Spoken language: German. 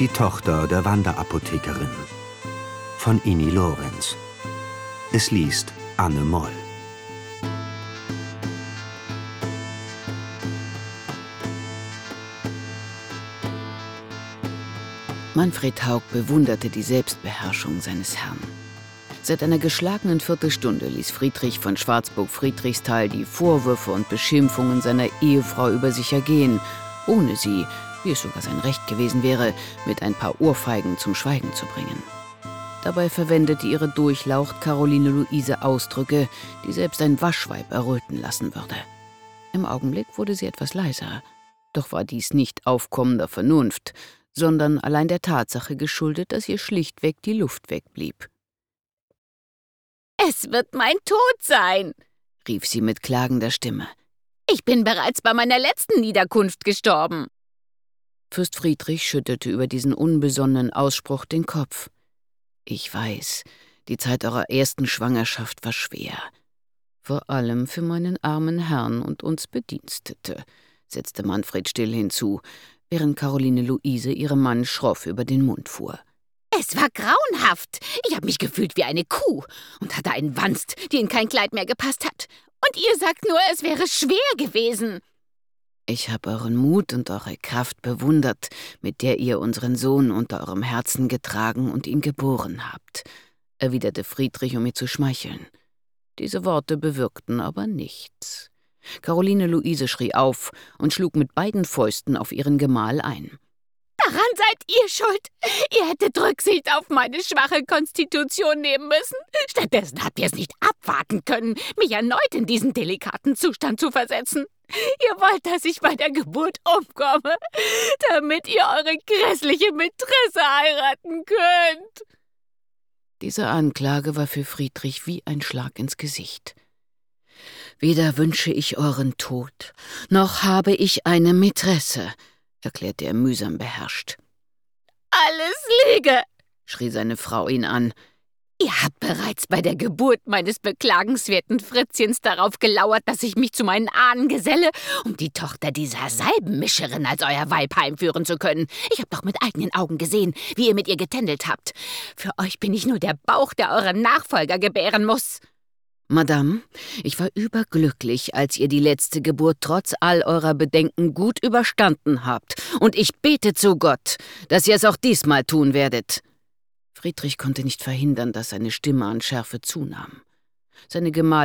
Die Tochter der Wanderapothekerin von Ini Lorenz. Es liest Anne Moll. Manfred Haug bewunderte die Selbstbeherrschung seines Herrn. Seit einer geschlagenen Viertelstunde ließ Friedrich von Schwarzburg-Friedrichsthal die Vorwürfe und Beschimpfungen seiner Ehefrau über sich ergehen, ohne sie, wie es sogar sein Recht gewesen wäre, mit ein paar Ohrfeigen zum Schweigen zu bringen. Dabei verwendete ihre Durchlaucht Caroline Luise Ausdrücke, die selbst ein Waschweib erröten lassen würde. Im Augenblick wurde sie etwas leiser, doch war dies nicht aufkommender Vernunft, sondern allein der Tatsache geschuldet, dass ihr schlichtweg die Luft wegblieb. »Es wird mein Tod sein«, rief sie mit klagender Stimme. »Ich bin bereits bei meiner letzten Niederkunft gestorben.« Fürst Friedrich schüttelte über diesen unbesonnenen Ausspruch den Kopf. »Ich weiß, die Zeit eurer ersten Schwangerschaft war schwer. Vor allem für meinen armen Herrn und uns Bedienstete«, setzte Manfred still hinzu, während Caroline Luise ihrem Mann schroff über den Mund fuhr. »Es war grauenhaft. Ich habe mich gefühlt wie eine Kuh und hatte einen Wanst, die in kein Kleid mehr gepasst hat. Und ihr sagt nur, es wäre schwer gewesen.« »Ich habe euren Mut und eure Kraft bewundert, mit der ihr unseren Sohn unter eurem Herzen getragen und ihn geboren habt«, erwiderte Friedrich, um ihr zu schmeicheln. Diese Worte bewirkten aber nichts. Caroline Luise schrie auf und schlug mit beiden Fäusten auf ihren Gemahl ein. »Daran seid ihr schuld. Ihr hättet Rücksicht auf meine schwache Konstitution nehmen müssen. Stattdessen habt ihr es nicht abwarten können, mich erneut in diesen delikaten Zustand zu versetzen. Ihr wollt, dass ich bei der Geburt umkomme, damit ihr eure grässliche Mätresse heiraten könnt.« Diese Anklage war für Friedrich wie ein Schlag ins Gesicht. »Weder wünsche ich euren Tod, noch habe ich eine Mätresse«, erklärte er mühsam beherrscht. »Alles Lüge«, schrie seine Frau ihn an. »Ihr habt bereits bei der Geburt meines beklagenswerten Fritzchens darauf gelauert, dass ich mich zu meinen Ahnen geselle, um die Tochter dieser Salbenmischerin als euer Weib heimführen zu können. Ich habe doch mit eigenen Augen gesehen, wie ihr mit ihr getändelt habt. Für euch bin ich nur der Bauch, der euren Nachfolger gebären muss.« »Madame, ich war überglücklich, als ihr die letzte Geburt trotz all eurer Bedenken gut überstanden habt, und ich bete zu Gott, dass ihr es auch diesmal tun werdet.« Friedrich konnte nicht verhindern, dass seine Stimme an Schärfe zunahm. Seine Gemahlin